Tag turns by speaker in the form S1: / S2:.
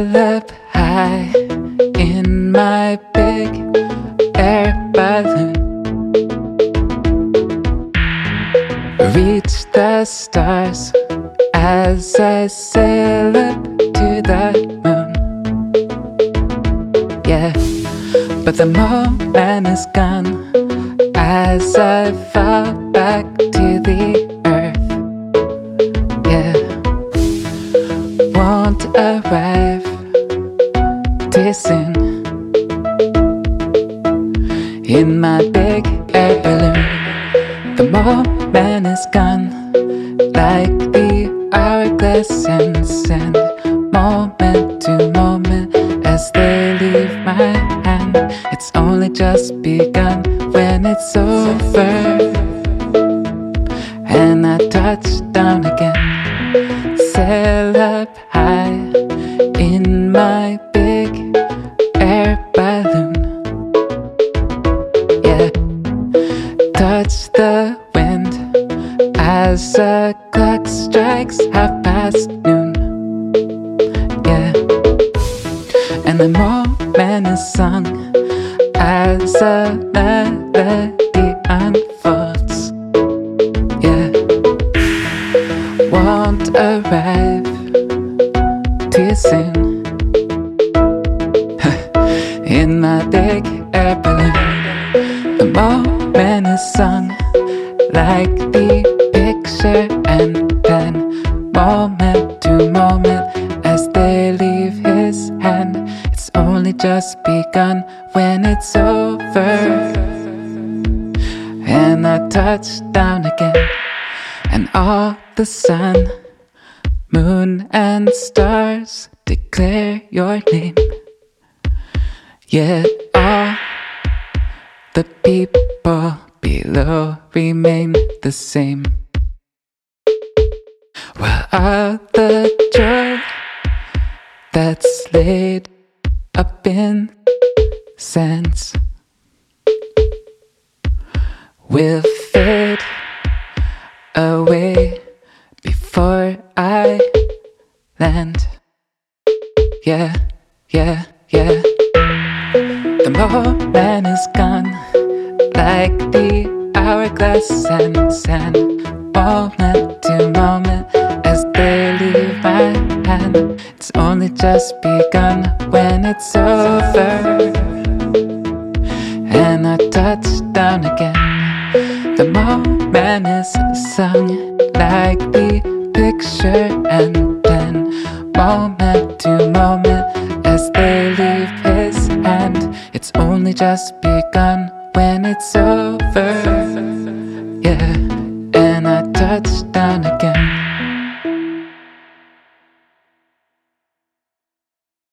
S1: sail up high in my big air balloon. Reach the stars as I sail up to the moon. Yeah, but the moment is gone as I fall back to the earth. Yeah, won't arrive too soon in my big air balloon. The moment is gone, like the hourglass ends, and moment to moment as they leave my hand. It's only just begun when it's over, and I touch down again, sail up high in my big air balloon. Yeah, touch the wind as a clock strikes 12:30. Yeah, and the moment is sung as a melody unfolds. Yeah, won't arrive too soon in my big air balloon. The moment is sung like the picture, and then moment to moment as they leave his hand. It's only just begun when it's over, and I touch down again, and all the sun, moon and stars declare your name. Yet all the people below remain the same. While all the joy that's laid up in sands will fade away before I land. Yeah, yeah, yeah. The moment is gone, like the hourglass ends, and moment to moment as they leave my hand. It's only just begun when it's over, and I touch down again. The moment is sung like the picture, and then moment to moment as they leave his hand. It's only just begun when it's over. Yeah, and I touch down again.